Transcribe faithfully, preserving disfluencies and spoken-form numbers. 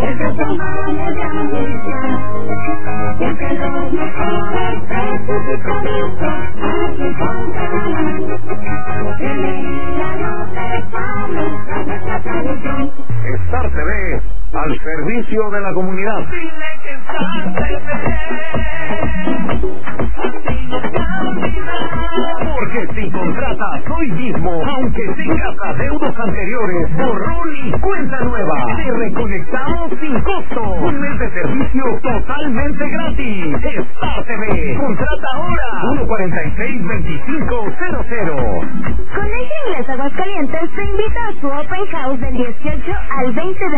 Estos son malos de ambición. Siempre los mejores precios y productos aquí encontrarán. Tenía los estables a nuestra tradición. Star T V, al servicio de la comunidad. Dile que Star T V, así no te olvidas. Porque si contratas hoy mismo, aunque tengas adeudos anteriores, borrón y cuenta nueva, te reconectamos sin costo. Un mes de servicio totalmente gratis. Star T V, contrata ahora. uno cuarenta y seis, veinticinco cero cero. Colegio Inglés Aguascalientes te invita a su Open House del dieciocho al veinte de